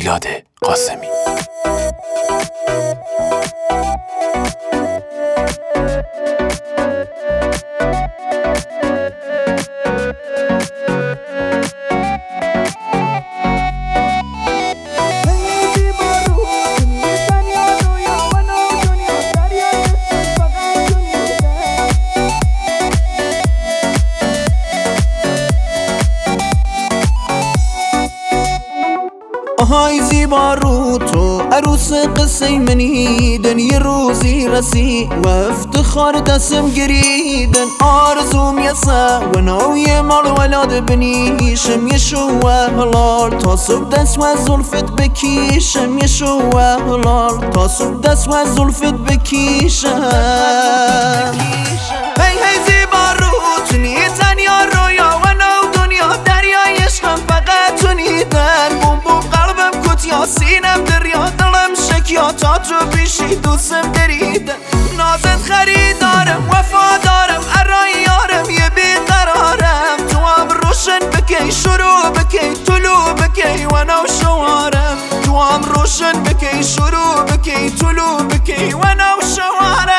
میلاد قاسمی. های زیبا رو تو عروس قصه منیدن، یه روزی رسی و افتخار دستم گریدن. آرزوم یسا و ناوی مال ولاد بنیشم، یه شوه هلال تا صبح دست و زلفت بکیشم، یه شوه هلال تا صبح دست و زلفت بکیشم. هی هی زیبا رو تو نی تنیا رویا و نو دنیا دریای عشقم فقط تو نیدن. بوم بوم قلبم کتیا سینم دریا دلم شکیا تا تو پیشی دوستم دریدن. نازت خریدارم وفادارم ارای یارم یه بیقرارم. تو هم روشن بکی شروع بکی طلوع بکی و نو شوارم. تو هم روشن بکی شروع بکی طلوع بکی و نو شوارم.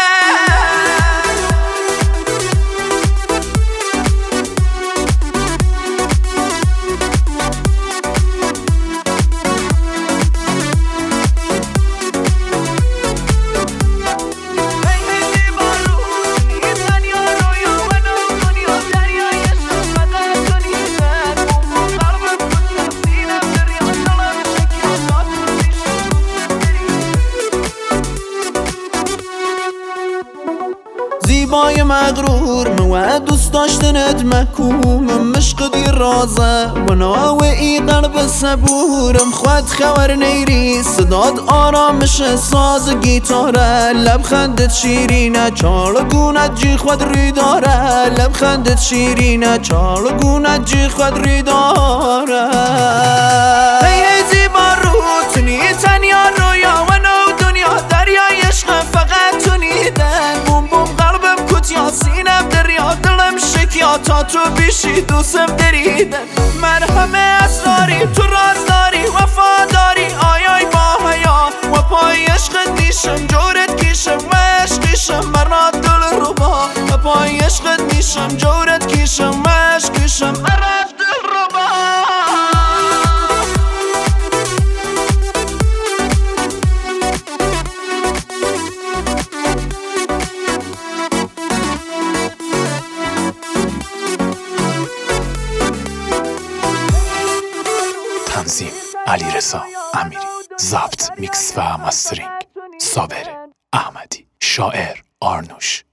زیبای مغرور و دوست داشتنت محکومم، مشق دی رازه و ناوی قلب صبورم. خود خبر نیری صداد آرامش ساز گیتاره، لبخندت شیرینه چالگونت جی خود ری داره. لبخندت شیرینه چالگونت جی خود ری داره. هی هی زیبا رو تو نی تنیا رویا و نو دنیا دریای عشق فقط تو نیدن. بوم بوم قلبم کتیا سینم دریا دلم شکیا تا تو بیشی دوستم دریدن. من همه اسراری تو رازداری وفاداری آیای با حیا و پای عشقت میشم جورت کیشم و عشقیشم برات دل رو با. و پای عشقت میشم جورت کیشم و عشقیشم برات دل رو با. تنظیم علیرضا امیری، ضبط میکس و مسترینگ صابر احمدی، شاعر آرنوش.